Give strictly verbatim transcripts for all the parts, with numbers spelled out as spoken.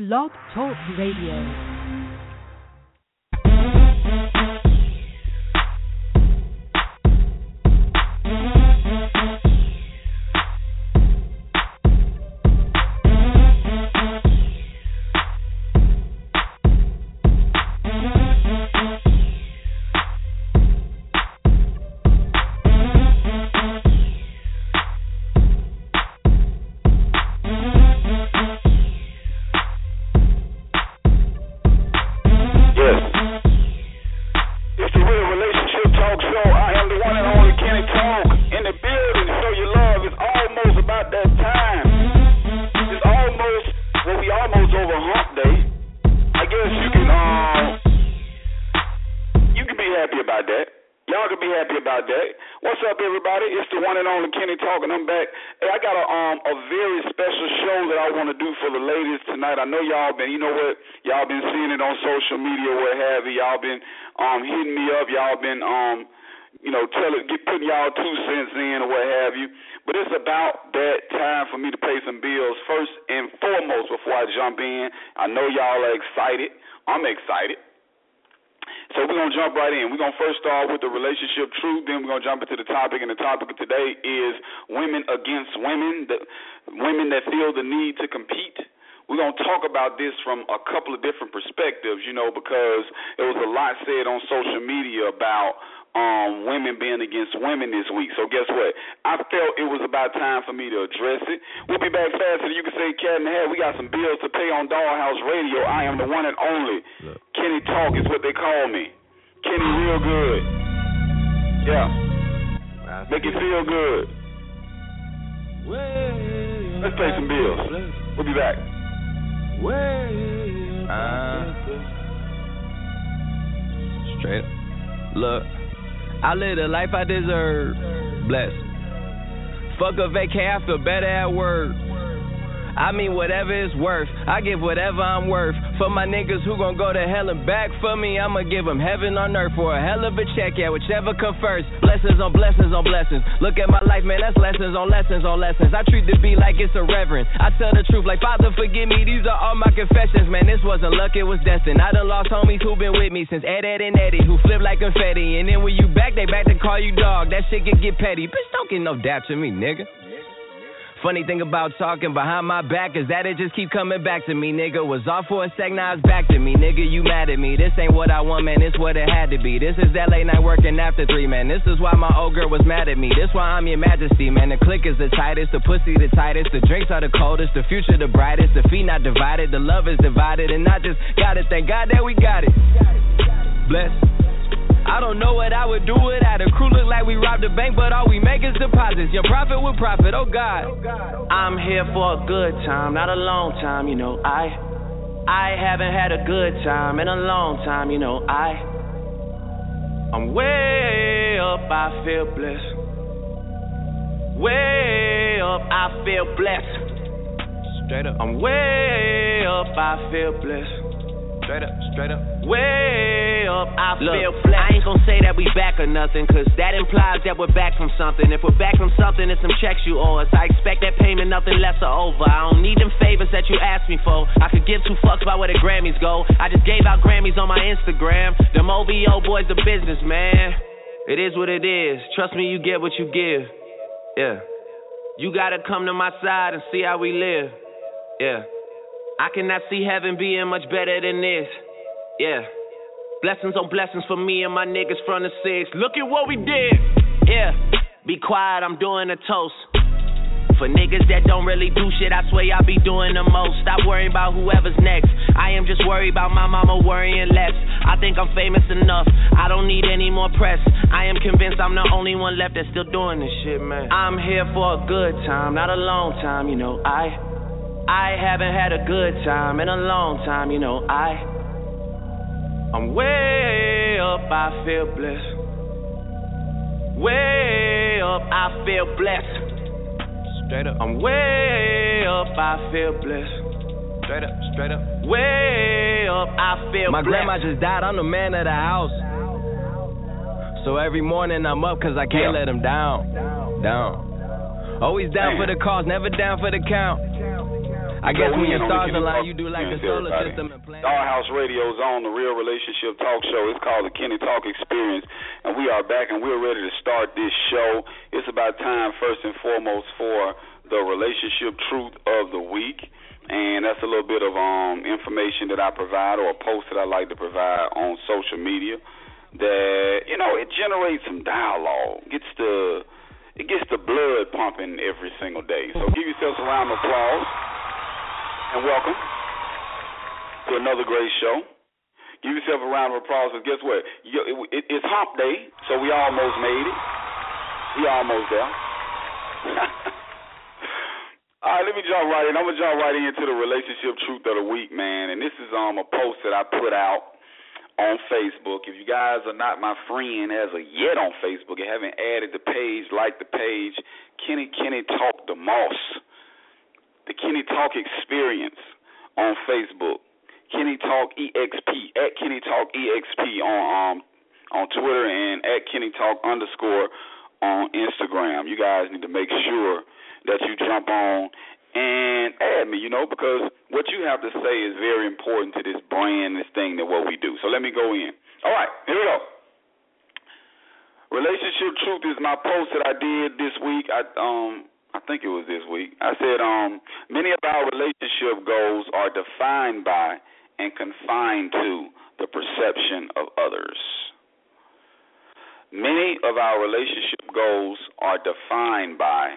Blog Talk Radio. Jump into the topic, and the topic of today is women against women, the women that feel the need to compete. We're going to talk about this from a couple of different perspectives, you know, because there was a lot said on social media about um, women being against women this week. So guess what? I felt it was about time for me to address it. We'll be back faster than you can say cat in the hat. We got some bills to pay on Dollhouse Radio. I am the one and only. Look. Kenny Talk is what they call me. Kenny Real Good. Yeah. Make it feel good. Let's pay some bills. We'll be back. Uh, straight up. Look, I live the life I deserve. Blessed. Fuck a vacay, I feel better at work. I mean whatever it's worth, I give whatever I'm worth. For my niggas who gon' go to hell and back for me, I'ma give them heaven on earth for a hell of a check, yeah, whichever come first. Blessings on blessings on blessings. Look at my life, man, that's lessons on lessons on lessons. I treat the beat like it's a reverend. I tell the truth like, Father, forgive me, these are all my confessions. Man, this wasn't luck, it was destined. I done lost homies who been with me since Ed, Ed, and Eddie, who flip like confetti. And then when you back, they back to call you dog. That shit can get petty. Bitch, don't get no doubt to me, nigga. Funny thing about talking behind my back is that it just keep coming back to me, nigga. Was off for a sec, now it's back to me, nigga. You mad at me? This ain't what I want, man. This what it had to be. This is that late night working after three, man. This is why my old girl was mad at me. This why I'm your majesty, man. The click is the tightest, the pussy the tightest, the drinks are the coldest, the future the brightest, the feet not divided, the love is divided, and I just gotta thank God that we got it. Bless. I don't know what I would do without a crew. Look like we robbed a bank, but all we make is deposits. Your profit with profit, oh God. I'm here for a good time, not a long time, you know. I I haven't had a good time in a long time, you know. I I'm way up, I feel blessed. Way up, I feel blessed. Straight up. I'm way up, I feel blessed. Straight up, straight up. Way up, I Look, feel flat. I ain't gon' say that we back or nothing, cause that implies that we're back from something. If we're back from something, it's some checks you owe us. I expect that payment, nothing less or over. I don't need them favors that you asked me for. I could give two fucks about where the Grammys go. I just gave out Grammys on my Instagram. Them O V O boys, the business, man. It is what it is. Trust me, you get what you give. Yeah. You gotta come to my side and see how we live. Yeah. I cannot see heaven being much better than this. Yeah. Blessings on blessings for me and my niggas from the six. Look at what we did. Yeah. Be quiet, I'm doing a toast. For niggas that don't really do shit, I swear I'll be doing the most. Stop worrying about whoever's next. I am just worried about my mama worrying less. I think I'm famous enough, I don't need any more press. I am convinced I'm the only one left that's still doing this shit, man. I'm here for a good time, not a long time, you know. I I haven't had a good time in a long time, you know. I I'm way up, I feel blessed. Way up, I feel blessed. Straight up. I'm way up, I feel blessed. Straight up, straight up. Way up, I feel My blessed. grandma just died, I'm the man of the house. So every morning I'm up cause I can't yeah. let him down. Down. Always down Damn. for the cause, never down for the count. I guess when your stars align, you do like the solar everybody. system and planet. Dollhouse Radio's on, the Real Relationship Talk Show. It's called the Kenny Talk Experience, and we are back, and we're ready to start this show. It's about time, first and foremost, for the relationship truth of the week, and that's a little bit of um, information that I provide, or a post that I like to provide on social media that, you know, it generates some dialogue, gets the it gets the blood pumping every single day. So give yourselves a round of applause and welcome to another great show. Give yourself a round of applause, because guess what? It's hump day, so we almost made it. We almost there. All right, let me jump right in. I'm going to jump right into the relationship truth of the week, man. And this is um a post that I put out on Facebook. If you guys are not my friend as of yet on Facebook and haven't added the page, like the page, Kenny Kenny Talk the Moss, the Kenny Talk Experience on Facebook, Kenny Talk E X P, at Kenny Talk E X P on um on Twitter, and at Kenny Talk underscore on Instagram. You guys need to make sure that you jump on and add me, you know, because what you have to say is very important to this brand, this thing, that what we do. So let me go in. All right, here we go. Relationship truth is my post that I did this week. I um I think it was this week. I said um many of our relationship goals are defined by and confined to the perception of others. Many of our relationship goals are defined by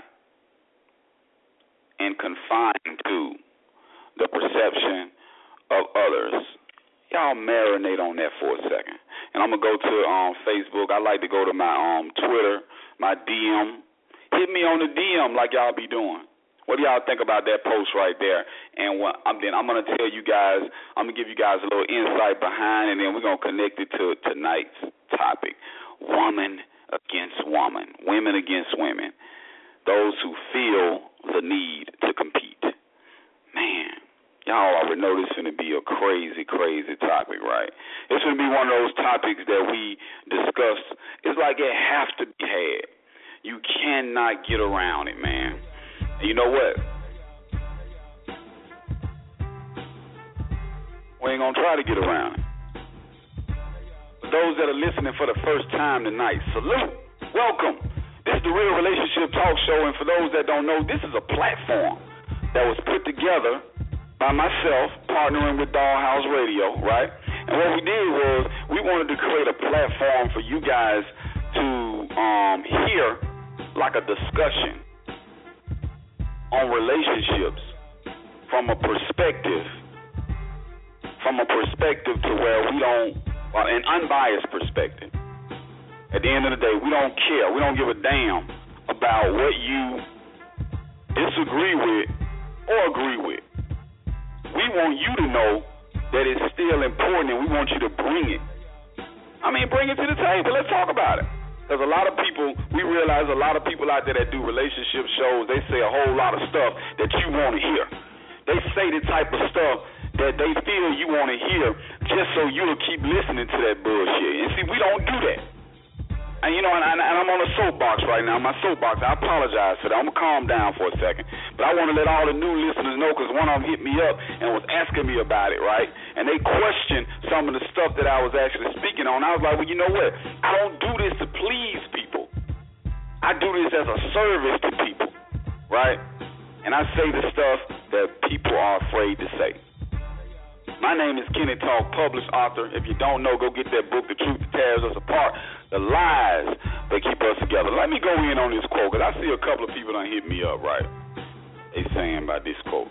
and confined to the perception of others. Y'all marinate on that for a second. And I'm going to go to um, Facebook. I like to go to my um, Twitter, my D M. Hit me on the D M like y'all be doing. What do y'all think about that post right there? And what, I'm, then I'm going to tell you guys, I'm going to give you guys a little insight behind, and then we're going to connect it to tonight's topic, woman against woman, women against women, those who feel the need to compete. Man, y'all already know this is going to be a crazy, crazy topic, right? It's going to be one of those topics that we discuss. It's like it has to be had. You cannot get around it, man. And you know what? We ain't going to try to get around it. For those that are listening for the first time tonight, salute, welcome. This is the Real Relationship Talk Show, and for those that don't know, this is a platform that was put together by myself, partnering with Dollhouse Radio, right? And what we did was we wanted to create a platform for you guys to um, hear like a discussion on relationships from a perspective, from a perspective to where we don't, well, an unbiased perspective. At the end of the day, we don't care. We don't give a damn about what you disagree with or agree with. We want you to know that it's still important, and we want you to bring it. I mean, bring it to the table. Let's talk about it. Because a lot of people, we realize a lot of people out there that do relationship shows, they say a whole lot of stuff that you want to hear. They say the type of stuff that they feel you want to hear just so you'll keep listening to that bullshit. And see, we don't do that. And, you know, and, and I'm on a soapbox right now. My soapbox, I apologize for that. I'm going to calm down for a second. But I want to let all the new listeners know, because one of them hit me up and was asking me about it, right? And they questioned some of the stuff that I was actually speaking on. I was like, well, you know what? I don't do this to please people. I do this as a service to people, right? And I say the stuff that people are afraid to say. My name is Kenny Talk, published author. If you don't know, go get that book, The Truth That Tears Us Apart, The Lies That Keep Us Together. Let me go in on this quote, because I see a couple of people done hit me up, right? They saying about this quote.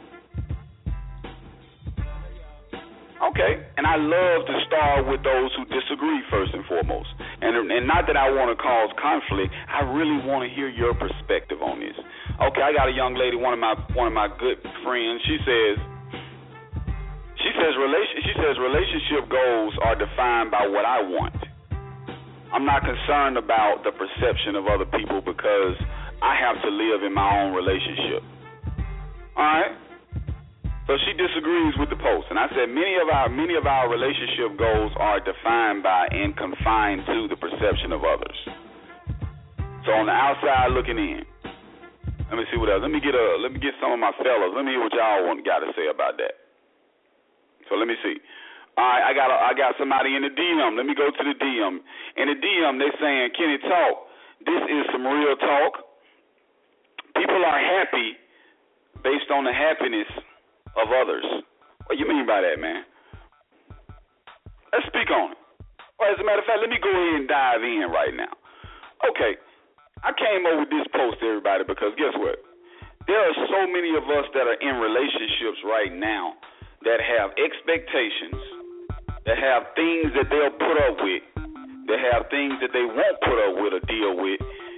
Okay, and I love to start with those who disagree first and foremost. And, and not that I want to cause conflict, I really want to hear your perspective on this. Okay, I got a young lady, one of my one of my good friends, she says, She says, relation, she says relationship goals are defined by what I want. I'm not concerned about the perception of other people because I have to live in my own relationship. All right? So she disagrees with the post. And I said many of our many of our relationship goals are defined by and confined to the perception of others. So on the outside looking in, Let me see what else. Let me get a. Let me get some of my fellas. Let me hear what y'all want got to say about that. So let me see. All right, I got a, I got somebody in the D M. Let me go to the D M. In the D M, they saying, Kenny Talk, this is some real talk. People are happy based on the happiness of others. What do you mean by that, man? Let's speak on it. Well, as a matter of fact, let me go ahead and dive in right now. Okay, I came over with this post to everybody because guess what? There are so many of us that are in relationships right now that have expectations, that have things that they'll put up with, that have things that they won't put up with or deal with,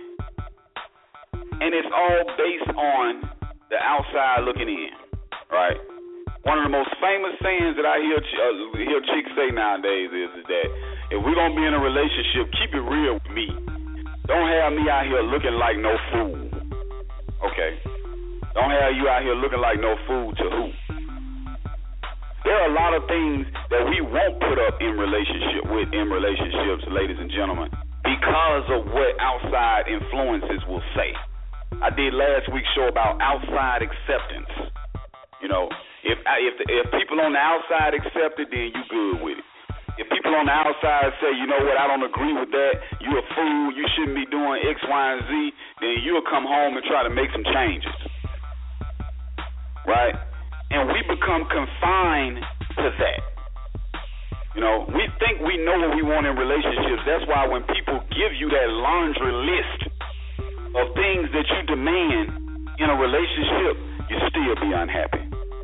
and it's all based on the outside looking in, right? One of the most famous sayings that I hear uh, hear chicks say nowadays is, is that if we're going to be in a relationship, keep it real with me. Don't have me out here looking like no fool, okay? Don't have you out here looking like no fool to who? There are a lot of things that we won't put up in relationship with in relationships, ladies and gentlemen, because of what outside influences will say. I did last week's show about outside acceptance. You know, if if the, if people on the outside accept it, then you good with it. If people on the outside say, you know what, I don't agree with that, you a fool, you shouldn't be doing X, Y, and Z, then you'll come home and try to make some changes. Right? And we become confined to that. You know, we think we know what we want in relationships. That's why when people give you that laundry list of things that you demand in a relationship, you still be unhappy.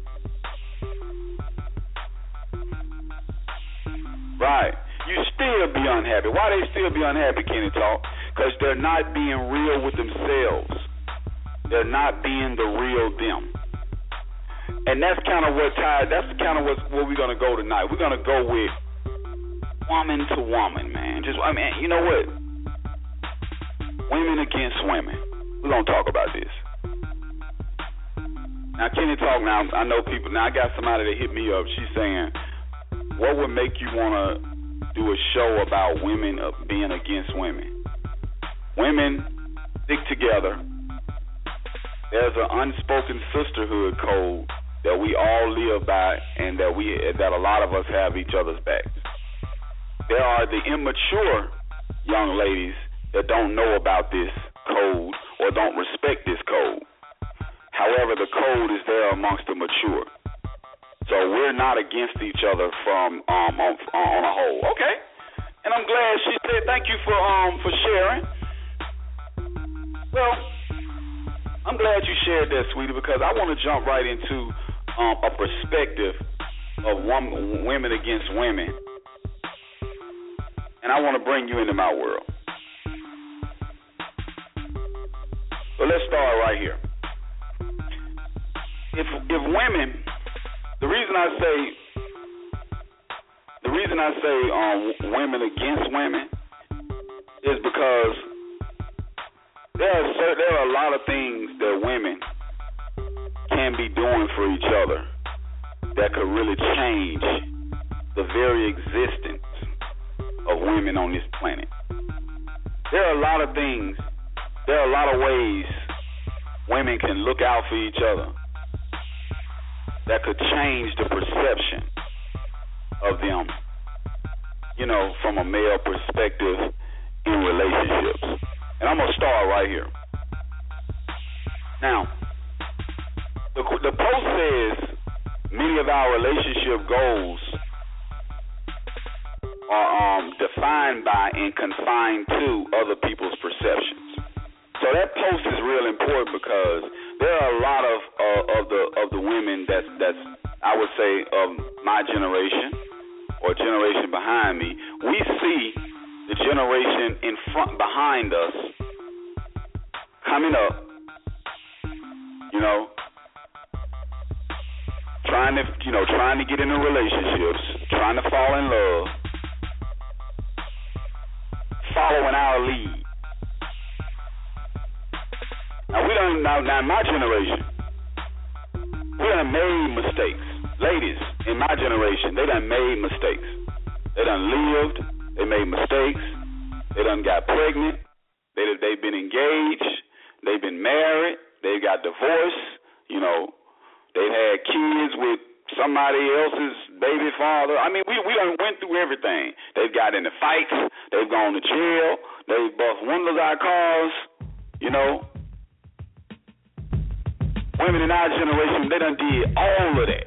Right. You still be unhappy. Why they still be unhappy, Kenny Talk? Because they're not being real with themselves. They're not being the real them. And that's kind of what tied, that's kind of what, what we're going to go tonight. We're going to go with woman to woman, man. Just, I mean, you know what? Women against women. We're going to talk about this. Now, Kenny Talk, now, I know people, now I got somebody that hit me up. She's saying, what would make you want to do a show about women being against women? Women stick together. There's an unspoken sisterhood code that we all live by, and that we that a lot of us have each other's backs. There are the immature young ladies that don't know about this code or don't respect this code. However, the code is there amongst the mature. So we're not against each other from um on, on a whole. Okay. And I'm glad she said thank you for um for sharing. Well, I'm glad you shared that, sweetie, because I want to jump right into um, a perspective of one, women against women, and I want to bring you into my world. So let's start right here. If if women, the reason I say the reason I say um, women against women is because There are, there are a lot of things that women can be doing for each other that could really change the very existence of women on this planet. There are a lot of things, there are a lot of ways women can look out for each other that could change the perception of them, you know, from a male perspective in relationships. And I'm going to start right here. Now, the, the post says many of our relationship goals are um, defined by and confined to other people's perceptions. So that post is real important because there are a lot of uh, of the of the women that's that's I would say of my generation or generation behind me. We see the generation in front, behind us, coming up, you know, trying to, you know, trying to get into relationships, trying to fall in love, following our lead. Now we done, now, now in my generation, we done made mistakes. Ladies in my generation, they done made mistakes. They done lived. They made mistakes. They done got pregnant. They, they've been engaged. They've been married. They've got divorced, you know, they've had kids with somebody else's baby father. I mean, we we done went through everything. They've got into fights. They've gone to jail. They've bust windows out of cars. You know, women in our generation, they done did all of that,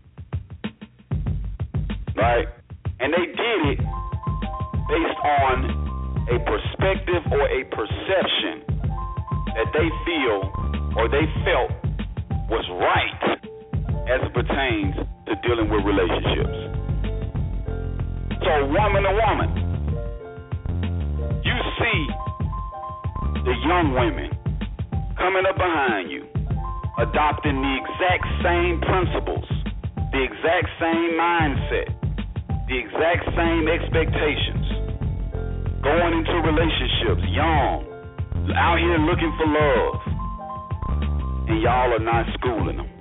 right? And they did it based on a perspective or a perception that they feel or they felt was right as it pertains to dealing with relationships. So woman to woman, you see the young women coming up behind you, adopting the exact same principles, the exact same mindset, the exact same expectations, going into relationships young, out here looking for love, and y'all are not schooling them.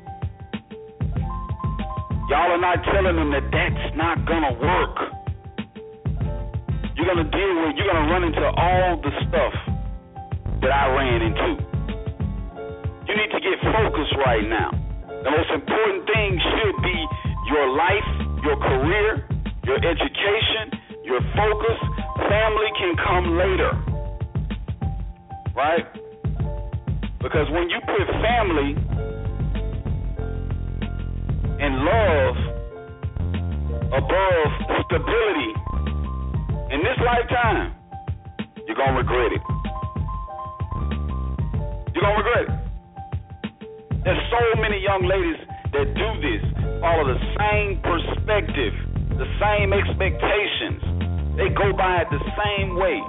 Y'all are not telling them that that's not gonna work. You're gonna deal with, you're gonna run into all the stuff that I ran into. You need to get focused right now. The most important thing should be your life, your career, your education, your focus. Family can come later, right? Because when you put family and love above stability in this lifetime, you're going to regret it. You're going to regret it. There's so many young ladies that do this, follow the same perspective, the same expectations. They go by it the same way.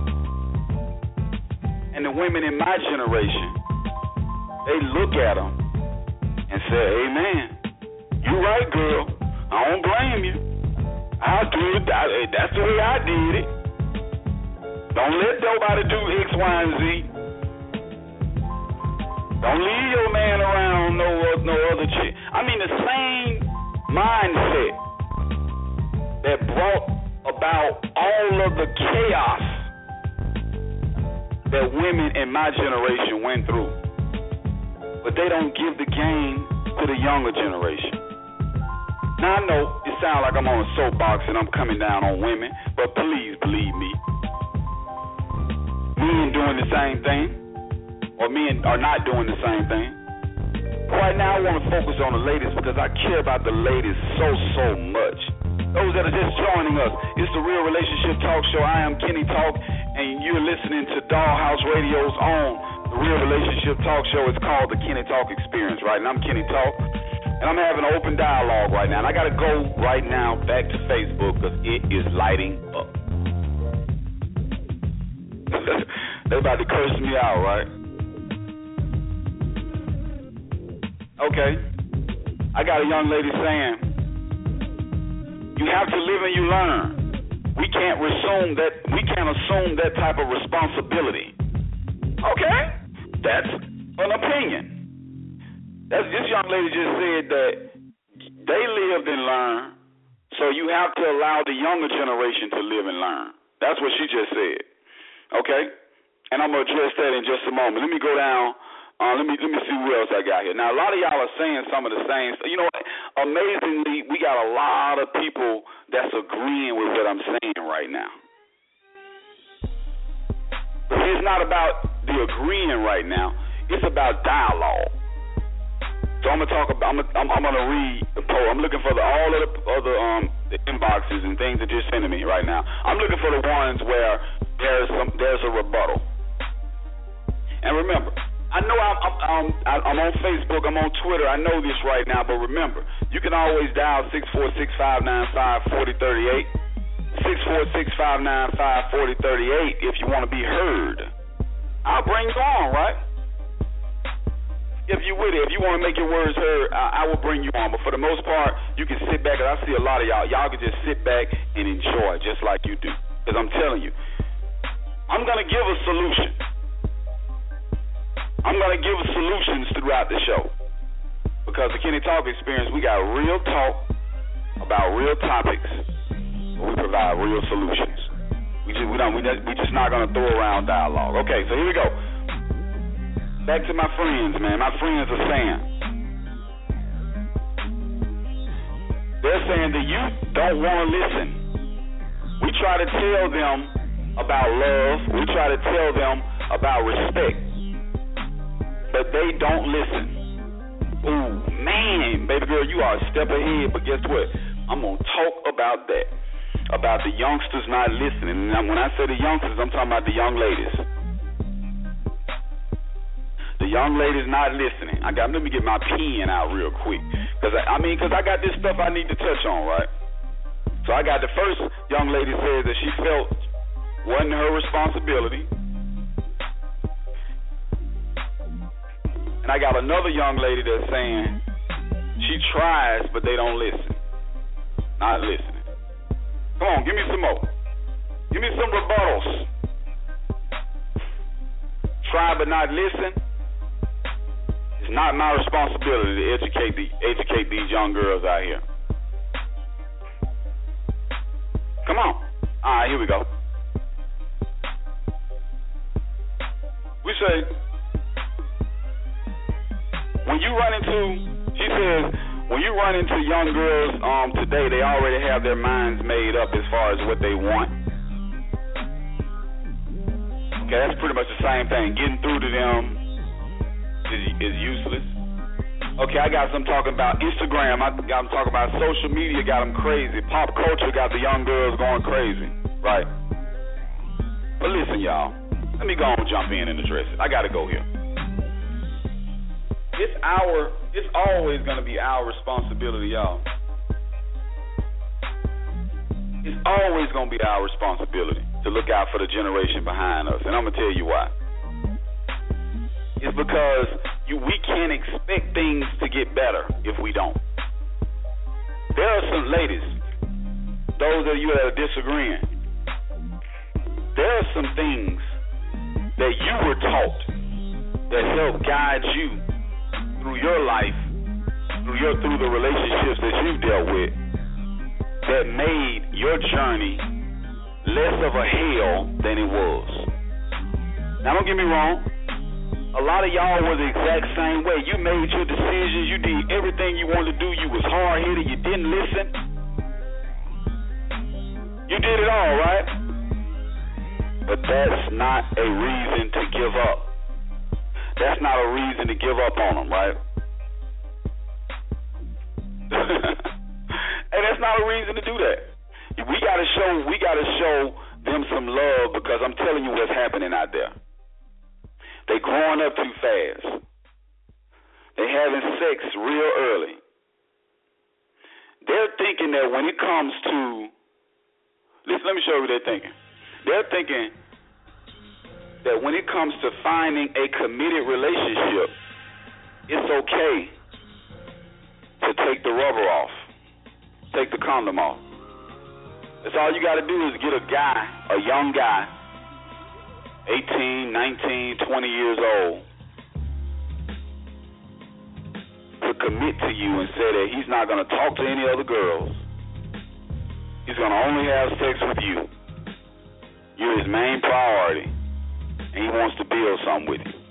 And the women in my generation, they look at them and say, hey, man, you right, girl. I don't blame you. I'll do it. I, that's the way I did it. Don't let nobody do X, Y, and Z. Don't leave your man around no, no other chick. I mean, the same mindset that brought about all of the chaos that women in my generation went through. But they don't give the game to the younger generation. Now, I know it sounds like I'm on a soapbox and I'm coming down on women, but please believe me. Men doing the same thing, or men are not doing the same thing. Right now, I want to focus on the ladies because I care about the ladies so, so much. Those that are just joining us, it's the Real Relationship Talk Show. I am Kenny Talk, and you're listening to Dollhouse Radio's own The Real Relationship Talk Show. It's called the Kenny Talk Experience, right? And I'm Kenny Talk. And I'm having an open dialogue right now. And I got to go right now back to Facebook because it is lighting up. They're about to curse me out, right? Okay. I got a young lady saying, you have to live and you learn. We can't assume that we can't assume that type of responsibility. Okay? That's an opinion. That's, this young lady just said that they lived and learned, so you have to allow the younger generation to live and learn. That's what she just said. Okay? And I'm going to address that in just a moment. Let me go down. Uh, let me let me see what else I got here. Now, a lot of y'all are saying some of the same stuff. You know what? Amazingly, we got a lot of people that's agreeing with what I'm saying right now. But it's not about the agreeing right now. It's about dialogue. So I'm gonna talk about. I'm gonna, I'm, I'm gonna read the poll. I'm looking for the, all of the other um the inboxes and things that you're sending me right now. I'm looking for the ones where there's some there's a rebuttal. And remember, I know I'm, I'm, I'm, I'm on Facebook, I'm on Twitter, I know this right now, but remember, you can always dial six four six, five nine five, four zero three eight, six four six, five nine five, four zero three eight if you want to be heard. I'll bring you on, right? If you with it, if you want to make your words heard, I, I will bring you on. But for the most part, you can sit back, and I see a lot of y'all, y'all can just sit back and enjoy just like you do. Because I'm telling you, I'm going to give a solution. I'm going to give solutions throughout the show because the Kenny Talk Experience, we got real talk about real topics, but we provide real solutions. We just we don't we, we just not going to throw around dialogue. Okay, so here we go. back to my friends, man. My friends are saying, they're saying the youth don't want to listen. We try to tell them about love. We try to tell them about respect, but they don't listen. Ooh, man, baby girl, you are a step ahead, but guess what? I'm going to talk about that, about the youngsters not listening. And when I say the youngsters, I'm talking about the young ladies. The young ladies not listening. I got. Let me get my pen out real quick, cause I, I mean, cause I got this stuff I need to touch on, right? So I got the first young lady says that she felt wasn't her responsibility, and I got another young lady that's saying she tries but they don't listen. Not listening. Come on, give me some more. Give me some rebuttals. Try but not listen. It's not my responsibility to educate the educate these young girls out here. Come on. All right, here we go. We say, when you run into, she says, when you run into young girls um, today, they already have their minds made up as far as what they want. Okay, that's pretty much the same thing. Getting through to them is, is useless. Okay, I got some talking about Instagram. I got them talking about social media, got them crazy. Pop culture got the young girls going crazy, right? But listen, y'all, let me go and jump in and address it. I got to go here. It's our, it's always going to be our responsibility, y'all. It's always going to be our responsibility to look out for the generation behind us. And I'm going to tell you why. It's because you, we can't expect things to get better if we don't. There are some ladies, those of you that are disagreeing, there are some things that you were taught that help guide you through your life, through your through the relationships that you've dealt with, that made your journey less of a hell than it was. Now, don't get me wrong. A lot of y'all were the exact same way. You made your decisions. You did everything you wanted to do. You was hard-headed. You didn't listen. You did it all, right? But that's not a reason to give up. That's not a reason to give up on them, right? And that's not a reason to do that. We gotta show, we gotta show them some love, because I'm telling you what's happening out there. They growing up too fast. They having sex real early. They're thinking that when it comes to, listen, let me show you what they're thinking. They're thinking that when it comes to finding a committed relationship, it's okay to take the rubber off, take the condom off. That's all you got to do is get a guy, a young guy, eighteen, nineteen, twenty years old, to commit to you and say that he's not going to talk to any other girls. He's going to only have sex with you. You're his main priority, and he wants to build something with you.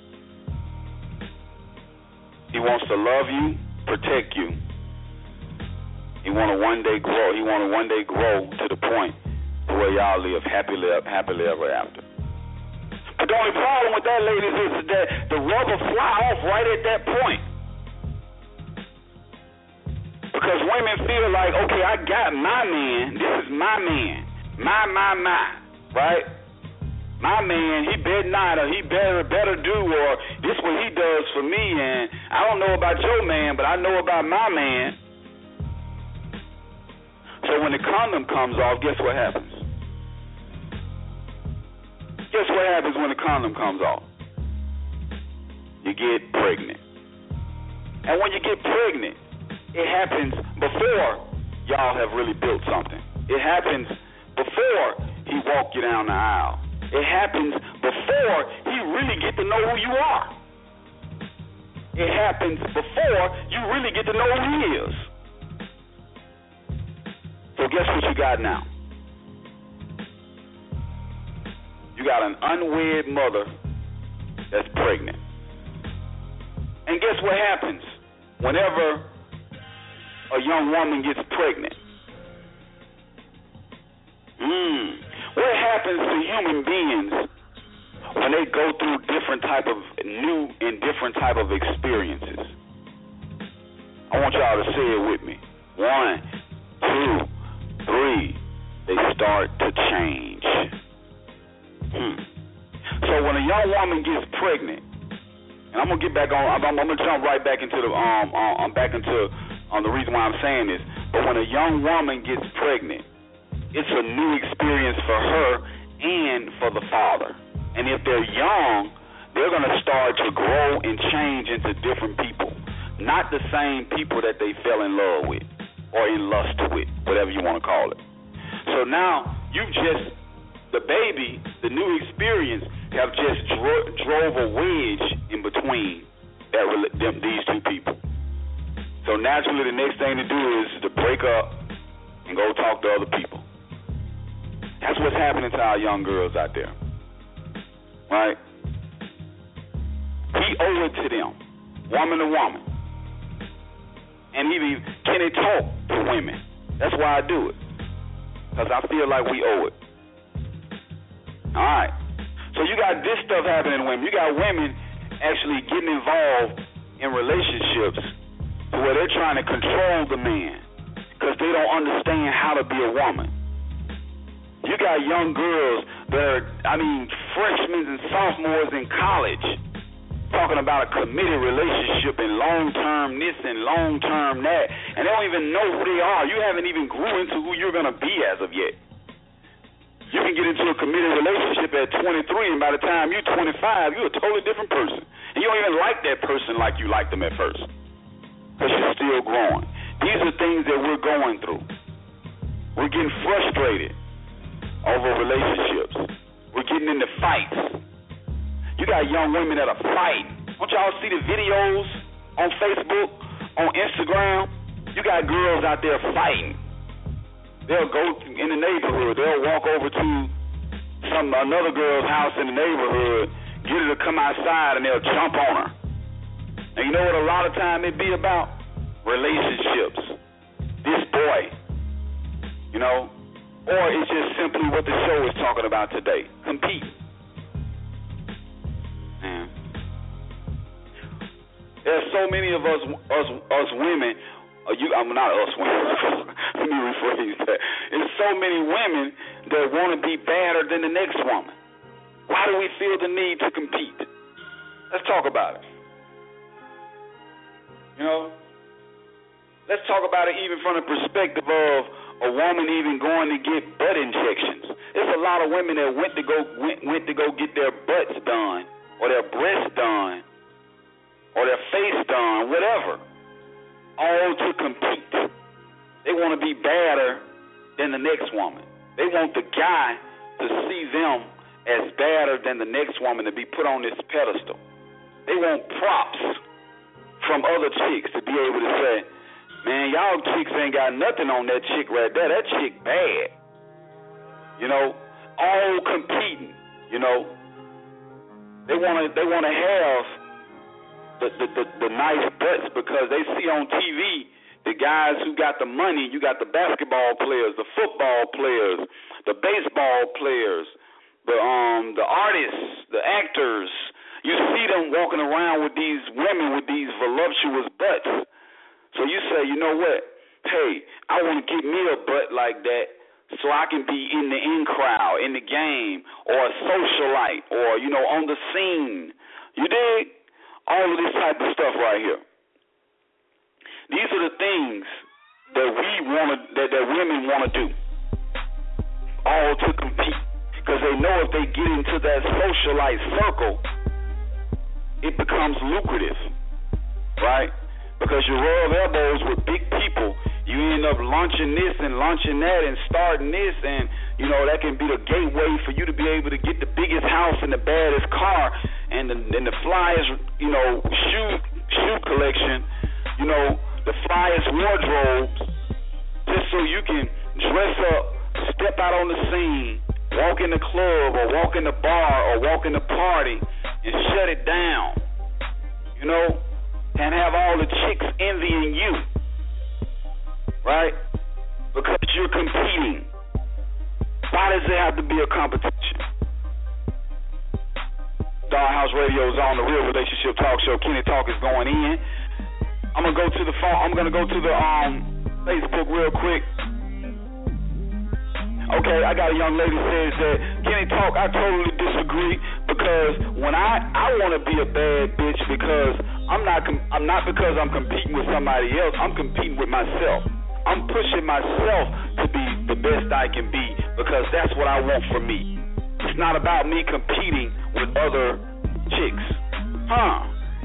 He wants to love you, protect you. He want to one day grow. He want to one day grow to the point to where y'all live happily, happily ever after. But the only problem with that, ladies, is that the rubber fly off right at that point. Because women feel like, okay, I got my man. This is my man. My, my, my. Right? My man, he better not, or he better, better do, or this what he does for me. And I don't know about your man, but I know about my man. So when the condom comes off, guess what happens? Guess what happens when the condom comes off? You get pregnant. And when you get pregnant, it happens before y'all have really built something. It happens before he walked you down the aisle. It happens before he really get to know who you are. It happens before you really get to know who he is. So guess what you got now? You got an unwed mother that's pregnant. And guess what happens whenever a young woman gets pregnant? Mm. What happens to human beings when they go through different type of new and different type of experiences? I want y'all to say it with me. One, two, three. They start to change. Hmm. So when a young woman gets pregnant, and I'm gonna get back on. I'm, I'm gonna jump right back into the um. Uh, I'm back into on um, the reason why I'm saying this. But when a young woman gets pregnant, it's a new experience for her and for the father. And if they're young, they're gonna start to grow and change into different people, not the same people that they fell in love with or in lust with, whatever you want to call it. So now you've just, the baby, the new experience, have just dro- drove a wedge in between that them, these two people. So naturally, the next thing to do is to break up and go talk to other people. That's what's happening to our young girls out there, right? We owe it to them, woman to woman. And even, can they talk to women? That's why I do it. Because I feel like we owe it. All right. So you got this stuff happening to women. You got women actually getting involved in relationships to where they're trying to control the man because they don't understand how to be a woman. You got young girls that are, I mean, freshmen and sophomores in college talking about a committed relationship and long-term this and long-term that, and they don't even know who they are. You haven't even grew into who you're going to be as of yet. You can get into a committed relationship at twenty-three, and by the time you're twenty-five, you're a totally different person. And you don't even like that person like you liked them at first because you're still growing. These are things that we're going through. We're getting frustrated over relationships. We're getting into fights. You got young women that are fighting. Don't y'all see the videos on Facebook, on Instagram? You got girls out there fighting. They'll go in the neighborhood. They'll walk over to some another girl's house in the neighborhood, get her to come outside, and they'll jump on her. And you know what a lot of time it be about? Relationships. This boy. You know? Or it's just simply what the show is talking about today. Compete. Man. There's so many of us, us, us women. Uh, you, I'm not us women. Let me rephrase that. There's so many women that want to be better than the next woman. Why do we feel the need to compete? Let's talk about it. You know, let's talk about it even from the perspective of a woman even going to get butt injections. There's a lot of women that went to go went, went to go get their butts done, or their breasts done, or their face done, whatever, all to compete. They want to be better than the next woman. They want the guy to see them as better than the next woman, to be put on this pedestal. They want props from other chicks to be able to say, man, y'all chicks ain't got nothing on that chick right there. That chick bad. You know, all competing, you know. They want to they want to have the, the, the, the nice butts because they see on T V the guys who got the money. You got the basketball players, the football players, the baseball players, the um the artists, the actors. You see them walking around with these women with these voluptuous butts. So you say, you know what? Hey, I want to get me a butt like that so I can be in the in crowd, in the game, or a socialite, or, you know, on the scene. You dig? All of this type of stuff right here. These are the things that we want to, that, that women want to do, all to compete, because they know if they get into that socialite circle, it becomes lucrative, right? Because you rub elbows with big people, you end up launching this and launching that and starting this, and, you know, that can be the gateway for you to be able to get the biggest house and the baddest car and the, and the flyest, you know, shoe, shoe collection, you know, the flyest wardrobes, just so you can dress up, step out on the scene, walk in the club or walk in the bar or walk in the party and shut it down, you know? and have all the chicks envying you, right? Because you're competing. Why does there have to be a competition? Dollhouse Radio is on, the Real Relationship Talk Show. Kenny Talk is going in. I'm gonna go to the phone. I'm gonna go to the um Facebook real quick. Okay, I got a young lady says that Kenny Talk. I totally disagree because when I I want to be a bad bitch because I'm not com- I'm not because I'm competing with somebody else. I'm competing with myself. I'm pushing myself to be the best I can be because that's what I want for me. It's not about me competing with other chicks. Huh.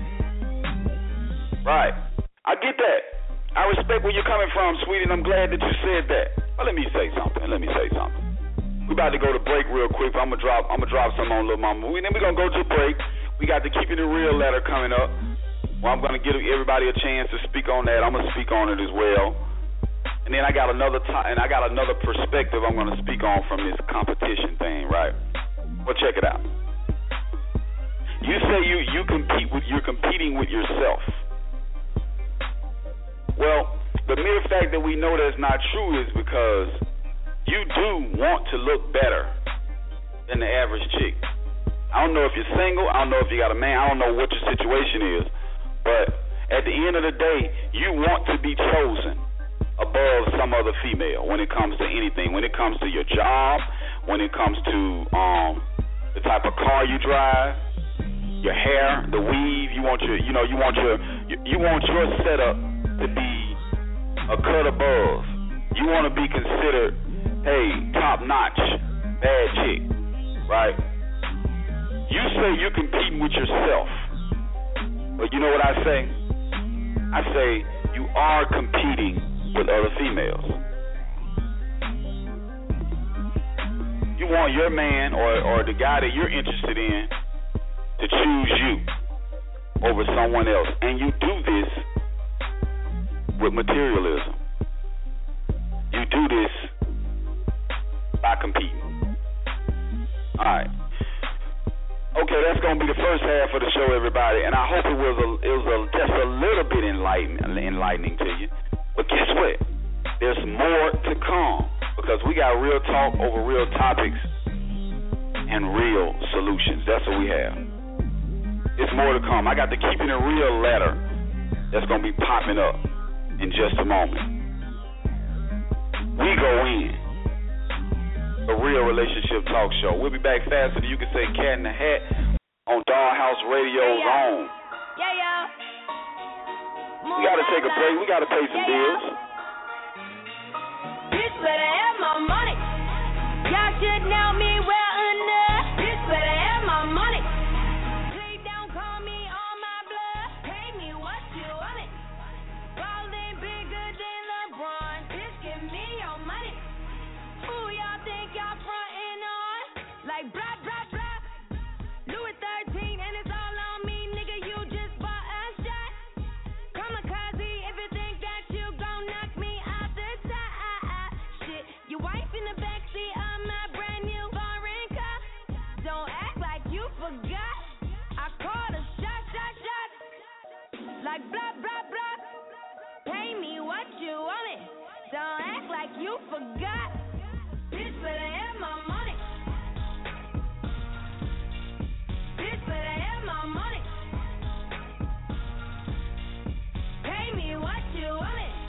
Right. I get that. I respect where you're coming from, sweetie, and I'm glad that you said that. But let me say something. Let me say something. We about to go to break real quick. I'm gonna drop I'm gonna drop some on Lil Mama. We, then we're gonna go to break. We got the Keeping It Real letter coming up. Well, I'm gonna give everybody a chance to speak on that. I'm gonna speak on it as well. And then I got another t- and I got another perspective I'm gonna speak on from this competition thing, right? Well, check it out. You say you, you compete with you're competing with yourself. Well, the mere fact that we know that's not true is because you do want to look better than the average chick. I don't know if you're single, I don't know if you got a man, I don't know what your situation is, but at the end of the day, you want to be chosen above some other female when it comes to anything, when it comes to your job, when it comes to um, the type of car you drive, your hair, the weave. You want your, you know, you want your, you, you want your setup to be a cut above. You want to be considered, hey, top notch, bad chick, right? You say you're competing with yourself, but you know what I say? I say you are competing with other females. You want your man or, or the guy that you're interested in to choose you over someone else. And you do this with materialism. You do this by competing. Alright. Okay, that's going to be the first half of the show, everybody. And I hope it was, a, it was a, just a little bit enlightening, enlightening to you. But guess what? There's more to come because we got real talk over real topics and real solutions. That's what we have. It's more to come. I got the Keeping It Real letter that's going to be popping up in just a moment. We go in. The Real Relationship Talk Show. We'll be back faster than you can say Cat in the Hat on Dollhouse Radio's yeah, yeah. own. Yeah, yeah. We gotta take a break. We gotta pay some yeah, bills. Bitch better have my money. Y'all should know me well enough. Bitch better have my money. Please don't call me on my blood. Pay me what you want it. Ballin' bigger than LeBron. Bitch, give me your money. Who y'all think y'all frontin' on? Like blah, blah, blah. Louis thirteen and it's all on me, nigga. You just bought a shot. Kamikaze, if you think that you gon' knock me out the top. Shit, your wife in the backseat of my brand new foreign car. Don't act like you forgot. I called a shot, shot, shot. Like blah, blah, blah. Pay me what you want it. Don't act like you forgot. Bitch better have my money. Bitch better have my money. Pay me what you want it.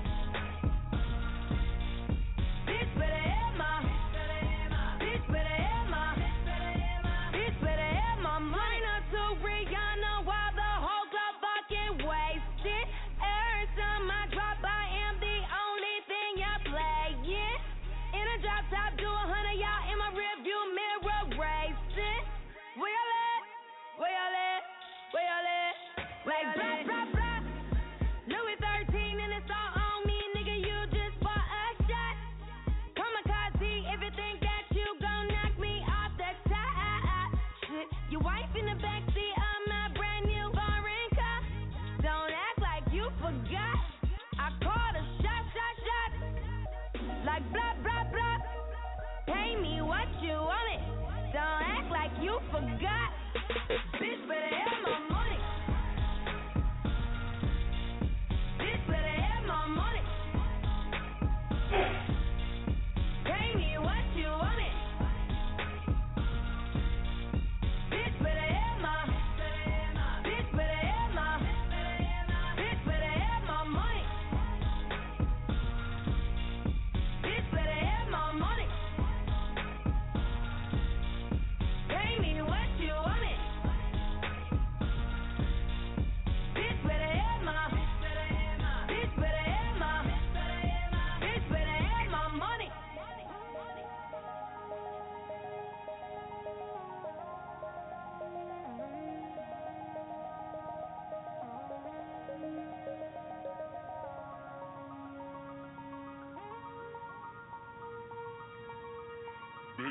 Bitch better have my. Bitch better have my. Bitch better have my money. Not to Rihanna while the whole club fucking wasted. Every time I drop, I am the only thing you're playing. In a drop top, do a hundred, y'all in my rearview mirror racing. Where y'all at? Where y'all at? Where y'all at? Like blah, blah, blah. Louis thirteen and it's all on me, nigga, you just bought a shot. Kamikaze, if you think that you gon' knock me off the top. Shit, your wife in the backseat of my brand new foreign car. Don't act like you forgot. I called a shot, shot, shot. Like blah, blah, blah. Pay me what you want it. Don't act like you forgot. Bitch better have my money.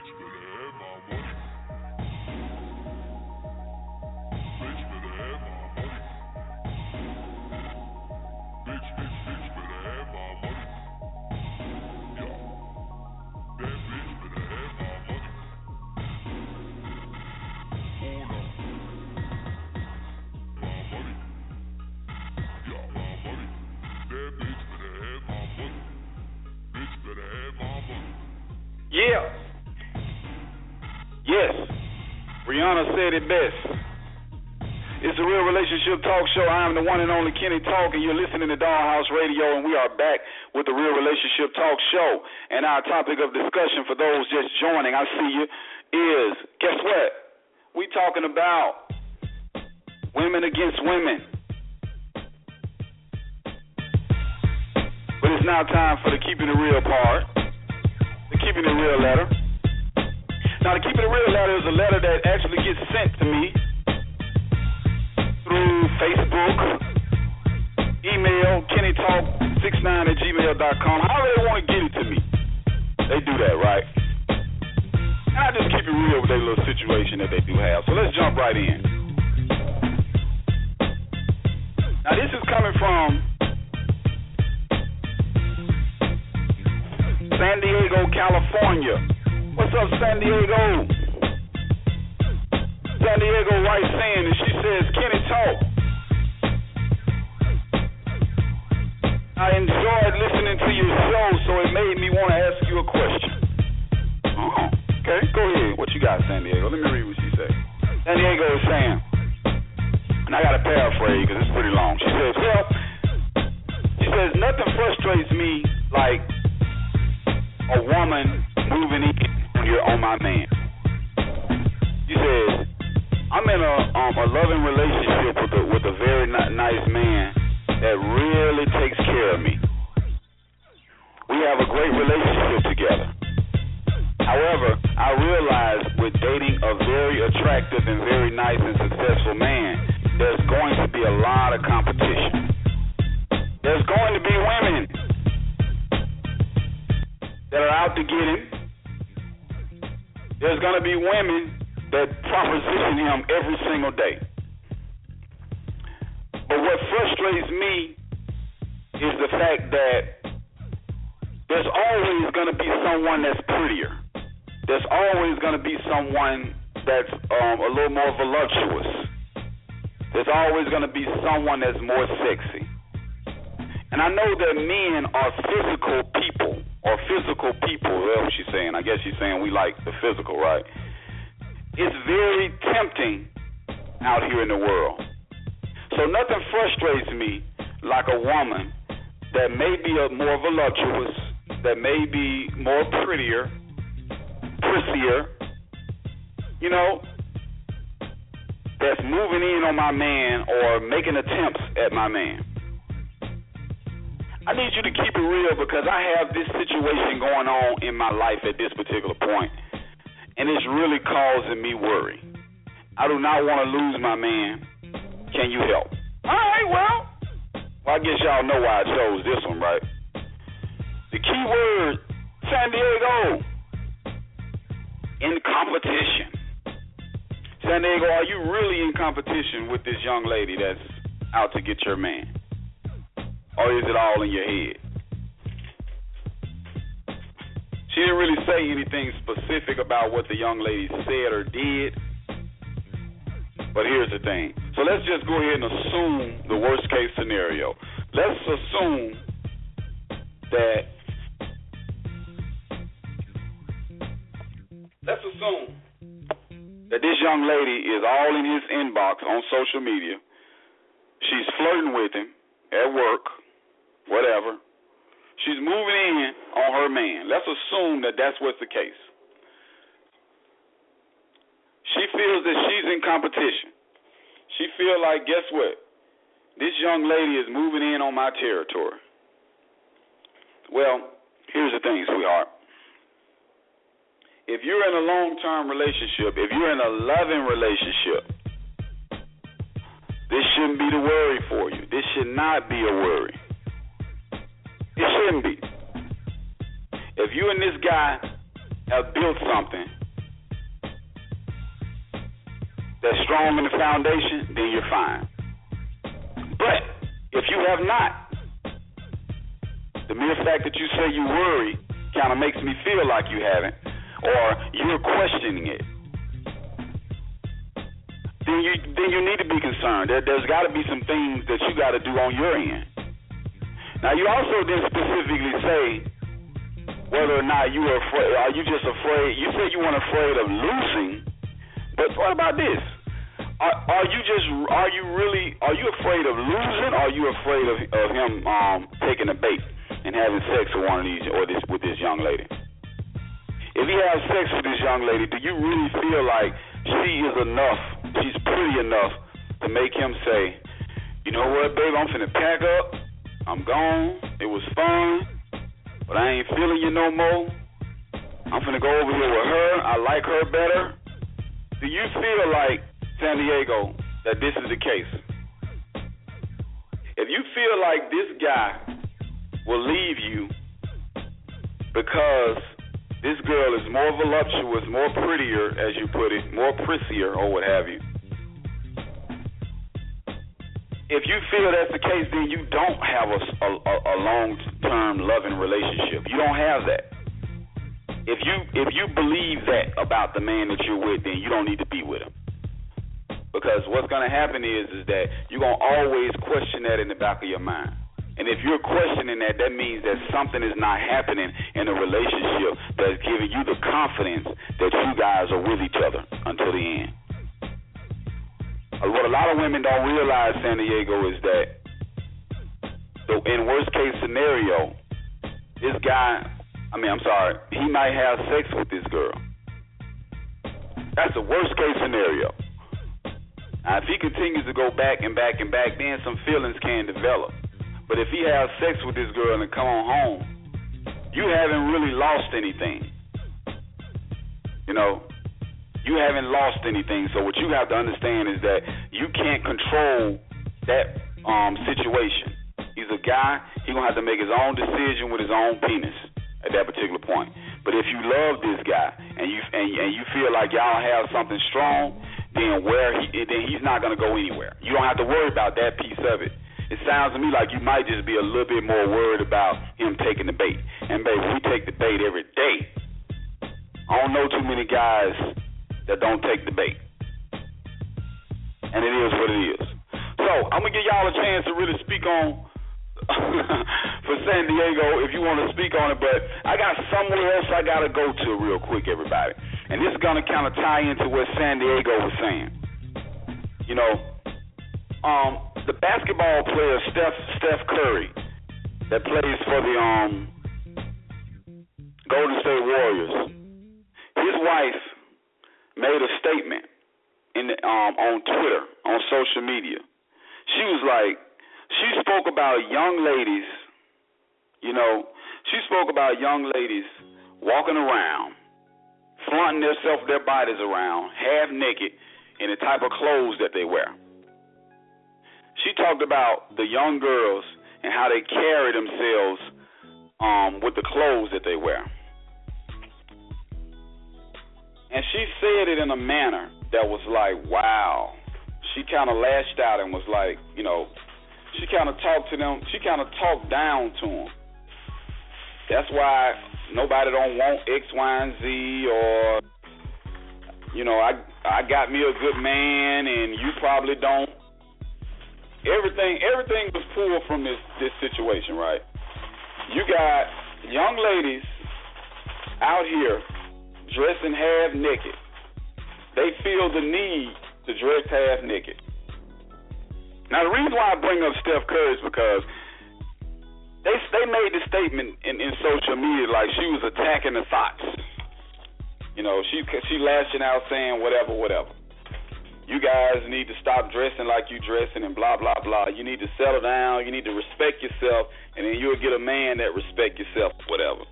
Yeah. Yes. Rihanna said it best. It's a Real Relationship Talk Show. I am the one and only Kenny Talk, and you're listening to Dollhouse Radio, and we are back with the Real Relationship Talk Show. And our topic of discussion for those just joining, I see you, is, guess what? We talking about women against women. But it's now time for the Keeping It Real part. The Keeping It Real letter. Now, the Keeping It Real letter is a letter that actually gets sent to me through Facebook, email, kenny talk sixty-nine at gmail dot com. However they want to get it to me, they do that, right? I just keep it real with their little situation that they do have. So let's jump right in. Now, this is coming from San Diego, California. What's up, San Diego? San Diego writes in, and she says, Kenny Talk, I enjoyed listening to your show, so it made me want to ask you a question. Oh, okay, go ahead. What you got, San Diego? Let me read what she said. San Diego is saying, and I got to paraphrase because it's pretty long. She says, well, she says, nothing frustrates me like a woman moving in when you're on my man. She says, I'm in a um, a loving relationship with a, with a very ni- nice man that really takes care of me. We have a great relationship together. However, I realize with dating a very attractive and very nice and successful man, there's going to be a lot of competition. There's going to be women that are out to get him. There's going to be women that proposition him every single day. But what frustrates me is the fact that there's always going to be someone that's prettier. There's always going to be someone that's um, a little more voluptuous. There's always going to be someone that's more sexy. And I know that men are physical people, or physical people, that's what she's saying. I guess she's saying we like the physical, right? It's very tempting out here in the world. So nothing frustrates me like a woman that may be a more voluptuous, that may be more prettier, prissier, you know, that's moving in on my man or making attempts at my man. I need you to keep it real because I have this situation going on in my life at this particular point. And it's really causing me worry. I do not want to lose my man. Can you help? All right, well. Well, I guess y'all know why I chose this one, right? The key word, San Diego, in competition. San Diego, are you really in competition with this young lady that's out to get your man? Or is it all in your head? She didn't really say anything specific about what the young lady said or did. But here's the thing. So let's just go ahead and assume the worst case scenario. Let's assume that let's assume that this young lady is all in his inbox on social media. She's flirting with him at work, whatever. She's moving in on her man. Let's assume that that's what's the case. She feels that she's in competition. She feels like, guess what? This young lady is moving in on my territory. Well, here's the thing, sweetheart. If you're in a long-term relationship, if you're in a loving relationship, this shouldn't be the worry for you. This should not be a worry. It shouldn't be. If you and this guy have built something that's strong in the foundation, then you're fine. But if you have not, the mere fact that you say you worry kind of makes me feel like you haven't, or you're questioning it. Then you then you need to be concerned. There, there's got to be some things that you got to do on your end. Now, you also didn't specifically say whether or not you were afraid. Are you just afraid? You said you weren't afraid of losing, but what about this? Are, are you just? Are you really? Are you afraid of losing? Or are you afraid of, of him um, taking a bait and having sex with one of these or this with this young lady? If he has sex with this young lady, do you really feel like she is enough? She's pretty enough to make him say, you know what, babe, I'm finna pack up. I'm gone. It was fun, but I ain't feeling you no more. I'm finna go over here with her. I like her better. Do you feel like, San Diego, that this is the case? If you feel like this guy will leave you because this girl is more voluptuous, more prettier, as you put it, more prissier, or what have you. If you feel that's the case, then you don't have a, a, a long-term loving relationship. You don't have that. If you if you believe that about the man that you're with, then you don't need to be with him. Because what's going to happen is, is that you're going to always question that in the back of your mind. And if you're questioning that, that means that something is not happening in a relationship that's giving you the confidence that you guys are with each other until the end. What a lot of women don't realize, San Diego, is that in worst case scenario, this guy, I mean, I'm sorry, he might have sex with this girl. That's the worst case scenario. Now, if he continues to go back and back and back, then some feelings can develop. But if he has sex with this girl and come on home, you haven't really lost anything. You know, you haven't lost anything. So what you have to understand is that you can't control that um, situation. He's a guy. He's going to have to make his own decision with his own penis at that particular point. But if you love this guy and you and, and you feel like y'all have something strong, then where he then he's not going to go anywhere. You don't have to worry about that piece of it. It sounds to me like you might just be a little bit more worried about him taking the bait. And, baby, we take the bait every day. I don't know too many guys that don't take the bait. And it is what it is. So I'm going to give y'all a chance to really speak on for San Diego if you want to speak on it. But I got somewhere else I got to go to real quick, everybody. And this is going to kind of tie into what San Diego was saying. You know, um... the basketball player Steph Steph Curry that plays for the um, Golden State Warriors, his wife made a statement in the, um, on Twitter, on social media. She was like, she spoke about young ladies, you know, she spoke about young ladies walking around, flaunting themselves, their bodies around, half naked, in the type of clothes that they wear. She talked about the young girls and how they carry themselves um, with the clothes that they wear. And she said it in a manner that was like, wow. She kind of lashed out and was like, you know, she kind of talked to them. She kind of talked down to them. That's why nobody don't want X, Y, and Z, or, you know, I I got me a good man and you probably don't. Everything everything was pulled from this, this situation, right? You got young ladies out here dressing half naked. They feel the need to dress half naked. Now, the reason why I bring up Steph Curry is because they they made the statement in, in social media like she was attacking the thoughts. You know, she she lashing out saying whatever, whatever. You guys need to stop dressing like you dressing and blah, blah, blah. You need to settle down. You need to respect yourself, and then you'll get a man that respect yourself, whatever.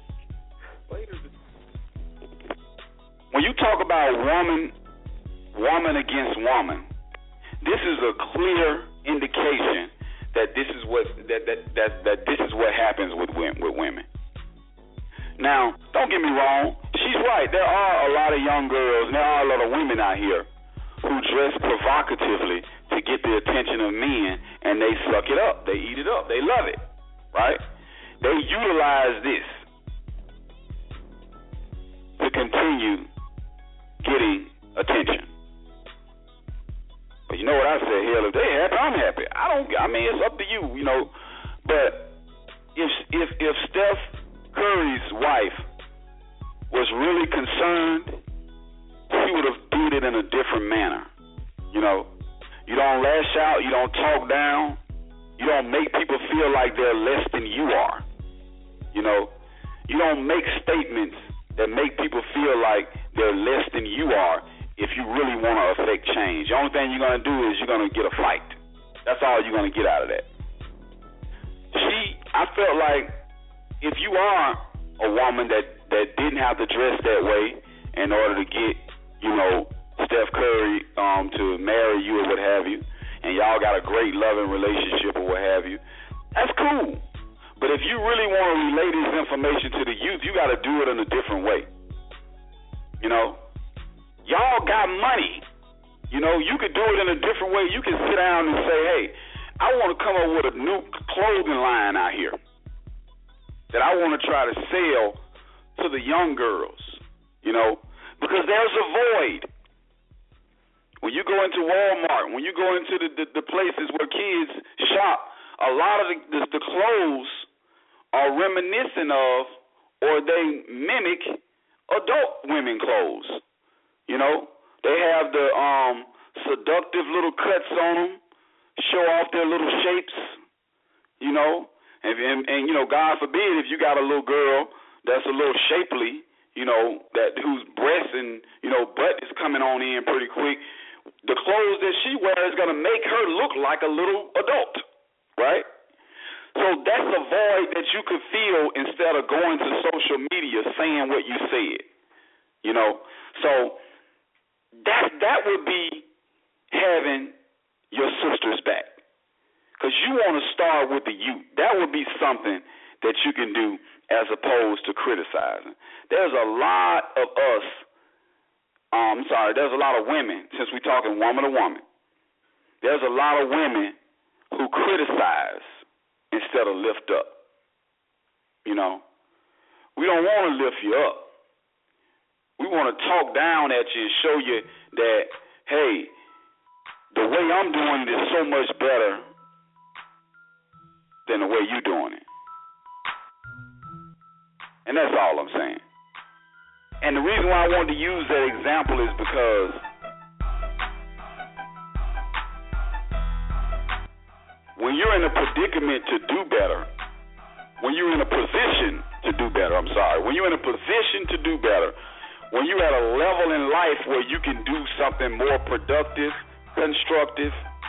When you talk about woman, woman against woman, this is a clear indication that this is what that that that, that this is what happens with women, with women. Now, don't get me wrong. she's right. There are a lot of young girls, and there are a lot of women out here who dress provocatively to get the attention of men, and they suck it up. They eat it up. They love it, right? They utilize this to continue getting attention. But you know what I say? Hell, if they happy, I'm happy. I don't. I mean, it's up to you, you know. But if if if Steph Curry's wife was really concerned, he would have did it in a different manner. You know, you don't lash out, you don't talk down, you don't make people feel like they're less than you are. You know, you don't make statements that make people feel like they're less than you are if you really want to affect change. The only thing you're going to do is you're going to get a fight. That's all you're going to get out of that. She, I felt like if you are a woman that, that didn't have to dress that way in order to get, you know, Steph Curry um, to marry you or what have you, and y'all got a great loving relationship or what have you, that's cool. But if you really want to relay this information to the youth, you got to do it in a different way. You know, y'all got money. You know, you could do it in a different way. You can sit down and say, hey, I want to come up with a new clothing line out here that I want to try to sell to the young girls, you know, because there's a void. When you go into Walmart, when you go into the, the, the places where kids shop, a lot of the, the, the clothes are reminiscent of or they mimic adult women clothes. You know, they have the um, seductive little cuts on them, show off their little shapes, you know, and, and, and you know, God forbid if you got a little girl that's a little shapely, you know, that whose breast and, you know, butt is coming on in pretty quick, the clothes that she wears is going to make her look like a little adult, right? So that's a void that you could feel instead of going to social media saying what you said, you know. So that that would be having your sisters back, because you want to start with the youth. That would be something that you can do as opposed to criticizing. There's a lot of us, um, I'm sorry, there's a lot of women, since we're talking woman to woman, there's a lot of women who criticize instead of lift up. You know, we don't want to lift you up. We want to talk down at you and show you that, hey, the way I'm doing it is so much better than the way you're doing it. And that's all I'm saying. And the reason why I wanted to use that example is because when you're in a predicament to do better, when you're in a position to do better, I'm sorry, when you're in a position to do better, when you're at a level in life where you can do something more productive, constructive,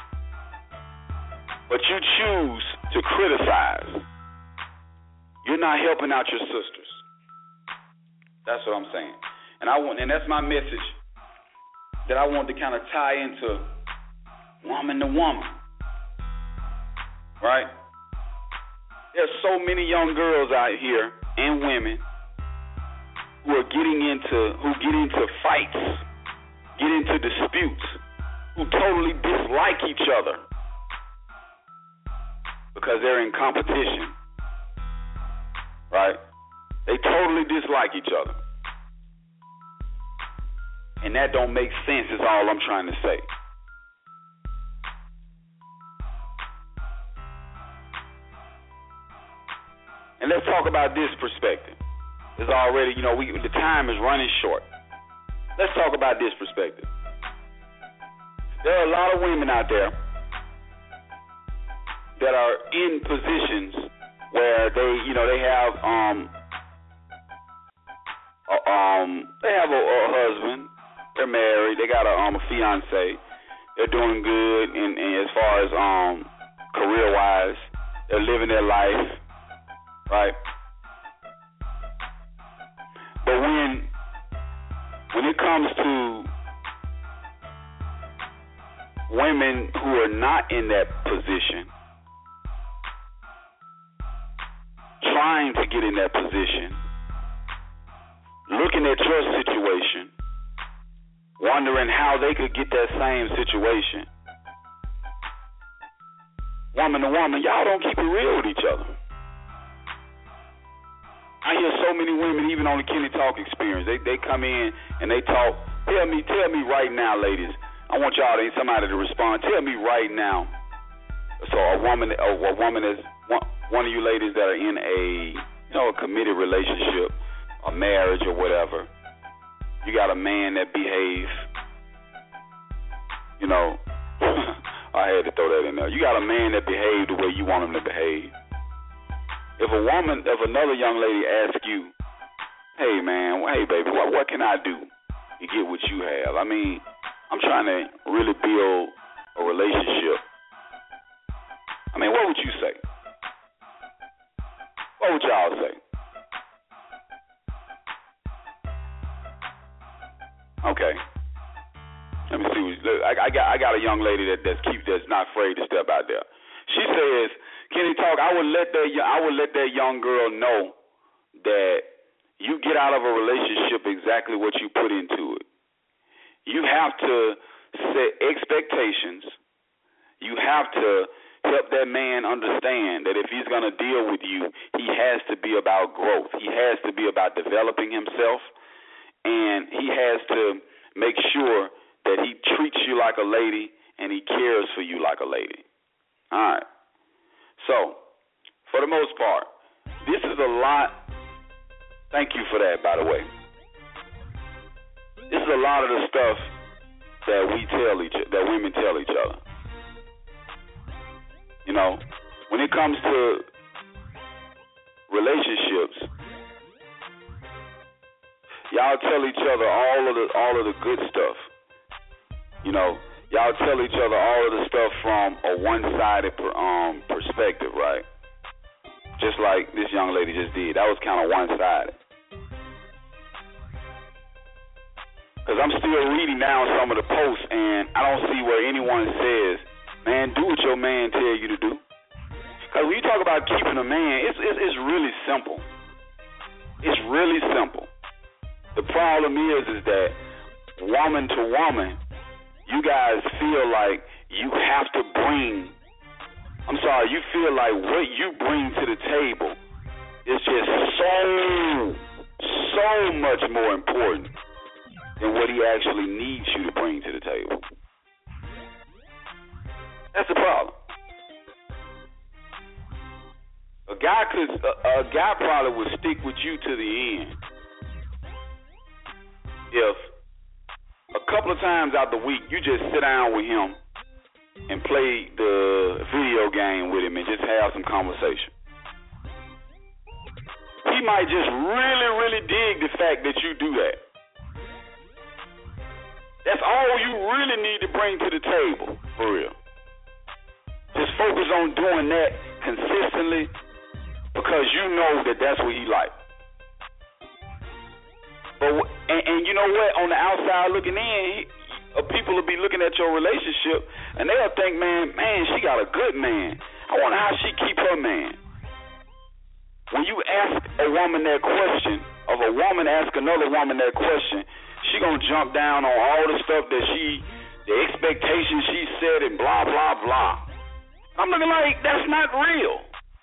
but you choose to criticize, you're not helping out your sisters. That's what I'm saying. And I want, and that's my message that I want to kind of tie into woman to woman. Right? There's so many young girls out here and women who are getting into who get into fights, get into disputes, who totally dislike each other because they're in competition. Right? They totally dislike each other. And that don't make sense is all I'm trying to say. And let's talk about this perspective. It's already, you know, we the time is running short. Let's talk about this perspective. There are a lot of women out there that are in positions where they, you know, they have um, a, um, they have a, a husband, they're married, they got a, um, a fiance, they're doing good, in, in as far as um, career-wise, they're living their life, right? But when when it comes to women who are not in that position, trying to get in that position, looking in that trust situation, wondering how they could get that same situation. Woman to woman, y'all don't keep it real with each other. I hear so many women, even on the Kenny Talk experience, they they come in and they talk. Tell me, tell me right now, ladies. I want y'all to somebody to respond. Tell me right now. So a woman, a, a woman is one, one of you ladies that are in a you know a committed relationship, a marriage or whatever. You got a man that behaves. You know, I had to throw that in there. You got a man that behaves the way you want him to behave. If a woman, if another young lady asks you, hey man, hey baby, what what can I do to get what you have? I mean, I'm trying to really build a relationship. I mean, what would you say? What would y'all say? Okay. Let me see. Look, I, I got I got a young lady that that's keep that's not afraid to step out there. She says, Kenny Talk, I would let that I would let that young girl know that you get out of a relationship exactly what you put into it. You have to set expectations. You have to help that man understand that if he's going to deal with you, he has to be about growth. He has to be about developing himself, and he has to make sure that he treats you like a lady and he cares for you like a lady. All right. So, for the most part, this is a lot. Thank you for that, by the way. This is a lot of the stuff that we tell each that women tell each other. You know, when it comes to relationships, y'all tell each other all of the all of the good stuff. You know, y'all tell each other all of the stuff from a one-sided um, perspective, right? Just like this young lady just did. That was kind of one-sided. Because I'm still reading down some of the posts, and I don't see where anyone says, man, do what your man tell you to do. Because when you talk about keeping a man, it's, it's, it's really simple. It's really simple. The problem is, is that woman to woman, you guys feel like you have to bring, I'm sorry, you feel like what you bring to the table is just so, so much more important than what he actually needs you to bring to the table. That's the problem. A guy could, a, a guy probably would stick with you to the end if a couple of times out the week, you just sit down with him and play the video game with him and just have some conversation. He might just really, really dig the fact that you do that. That's all you really need to bring to the table, for real. Just focus on doing that consistently because you know that that's what he likes. But and, and you know what? On the outside looking in, he, uh, people will be looking at your relationship, and they'll think, man, man, she got a good man. I wonder how she keep her man. When you ask a woman that question, of a woman ask another woman that question, she gonna jump down on all the stuff that she, the expectations she set, and blah blah blah. I'm looking like that's not real.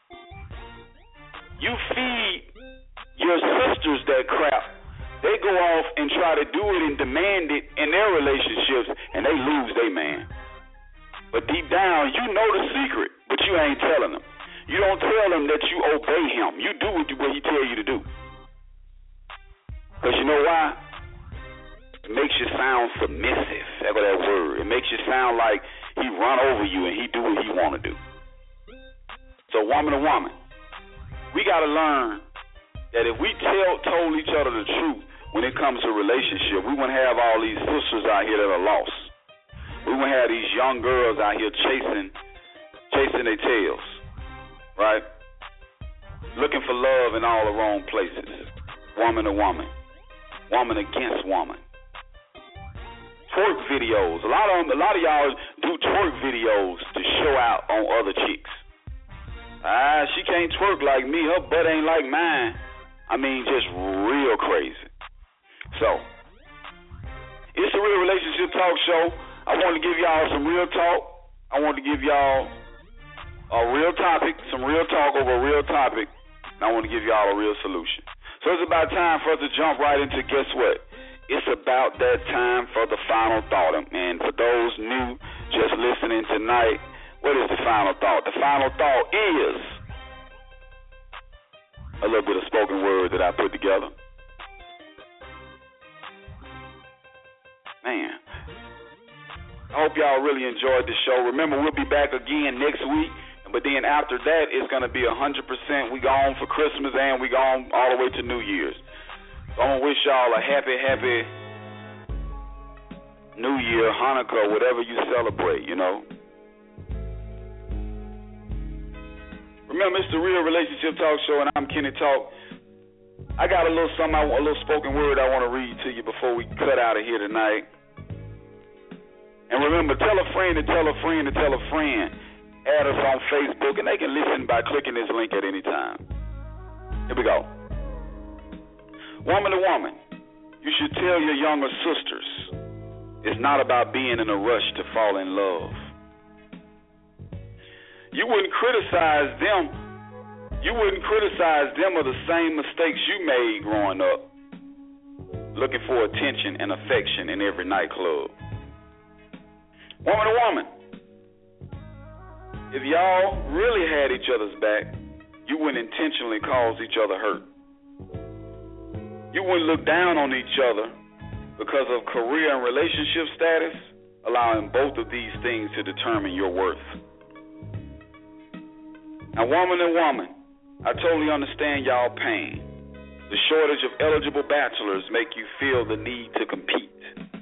You feed your sisters that crap. They go off and try to do it and demand it in their relationships, and they lose their man. But deep down, you know the secret, but you ain't telling them. You don't tell them that you obey him. You do what he tell you to do. Because you know why? It makes you sound submissive. Ever that word. It makes you sound like he run over you and he do what he want to do. So woman to woman, we got to learn that if we tell told each other the truth when it comes to relationship, we wouldn't have all these sisters out here that are lost. We wouldn't have these young girls out here chasing chasing their tails, right? Looking for love in all the wrong places. Woman to woman. Woman against woman. Twerk videos. A lot of them, a lot of y'all do twerk videos to show out on other chicks. Ah, she can't twerk like me. Her butt ain't like mine. I mean, just real crazy. So, it's a Real Relationship Talk Show. I want to give y'all some real talk. I want to give y'all a real topic, some real talk over a real topic, and I want to give y'all a real solution. So it's about time for us to jump right into, guess what? It's about that time for the final thought. And for those new just listening tonight, what is the final thought? The final thought is a little bit of spoken word that I put together. Man, I hope y'all really enjoyed the show. Remember, we'll be back again next week. But then after that, it's going to be one hundred percent. We gone for Christmas and we gone all the way to New Year's. So I'm going to wish y'all a happy, happy New Year, Hanukkah, whatever you celebrate, you know. Remember, it's the Real Relationship Talk Show, and I'm Kenny Talk. I got a little something, a little spoken word I want to read to you before we cut out of here tonight. And remember, tell a friend to tell a friend to tell a friend. Add us on Facebook, and they can listen by clicking this link at any time. Here we go. Woman to woman, you should tell your younger sisters it's not about being in a rush to fall in love. You wouldn't criticize them. You wouldn't criticize them of the same mistakes you made growing up, looking for attention and affection in every nightclub. Woman to woman, if y'all really had each other's back, you wouldn't intentionally cause each other hurt. You wouldn't look down on each other because of career and relationship status, allowing both of these things to determine your worth. Now, woman and woman, I totally understand y'all pain. The shortage of eligible bachelors make you feel the need to compete.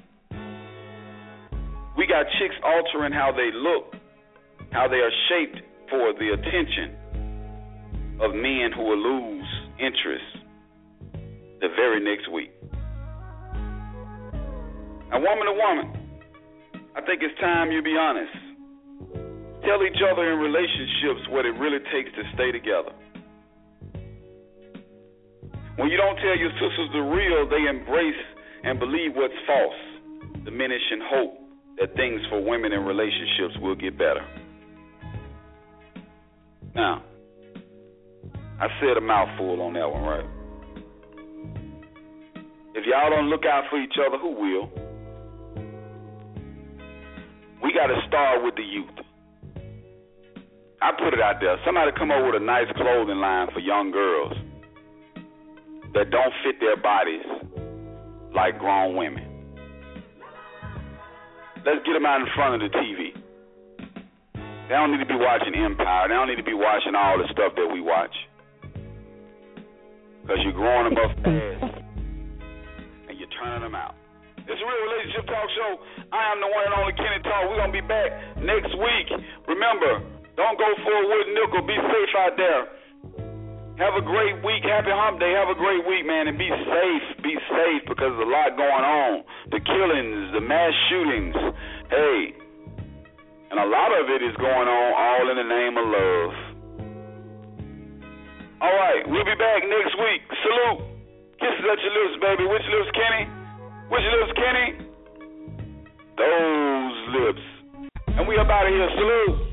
We got chicks altering how they look, how they are shaped for the attention of men who will lose interest the very next week. Now, woman to woman, I think it's time you be honest. Tell each other in relationships what it really takes to stay together. When you don't tell your sisters the real, they embrace and believe what's false, diminishing hope that things for women in relationships will get better. Now, I said a mouthful on that one, right? If y'all don't look out for each other, who will? We got to start with the youth. I put it out there. Somebody come up with a nice clothing line for young girls that don't fit their bodies like grown women. Let's get them out in front of the T V. They don't need to be watching Empire. They don't need to be watching all the stuff that we watch. Because you're growing them up fast and you're turning them out. It's a Real Relationship Talk Show. I am the one and only Kenny Talk. We're going to be back next week. Remember, don't go for a wooden nickel. Be safe out there. Have a great week. Happy hump day. Have a great week, man. And be safe. Be safe because there's a lot going on. The killings, the mass shootings. Hey. And a lot of it is going on all in the name of love. All right, we'll be back next week. Salute. Kisses at your lips, baby. Which lips, Kenny? Which lips, Kenny? Those lips. And we up out of here. Salute.